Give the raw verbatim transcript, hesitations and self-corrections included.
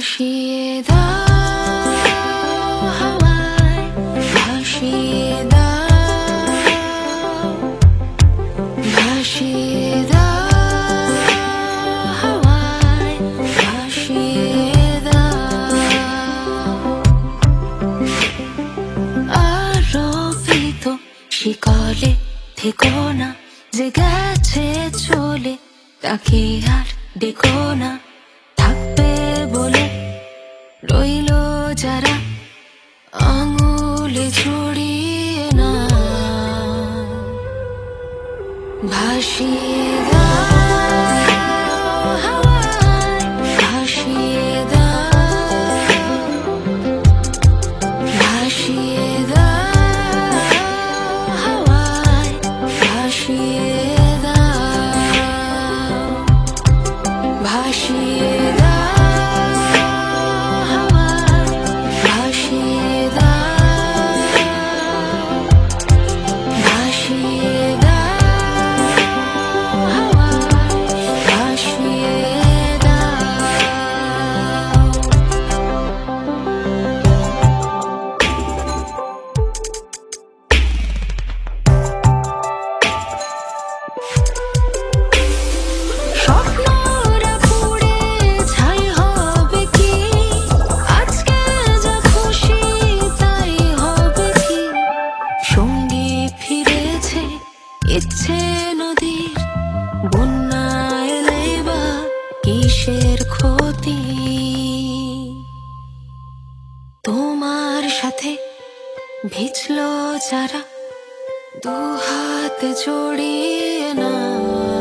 ভাসিয়ে দাও হাওয়ায়, ভাসিয়ে দাও, ভাসিয়ে দাও হাওয়ায়, ভাসিয়ে দাও। আরোপিত শিকলে থেকো না, যে গেছে চলে তাকে আর ডেকো না। থাকবে বলে রইল যারা আঙুলে জড়িয়ে না। ভাসিয়ে দাও হাওয়ায়, ভাসিয়ে দাও, ভাসিয়ে দাও হাওয়ায়, ভাসিয়ে দাও, ভাসিয়ে ইচ্ছে নদীর বন্যা এলেই বা কিসের ক্ষতি। তোমার সাথে ভিজলো যারা দু হাত জড়িয়ে না।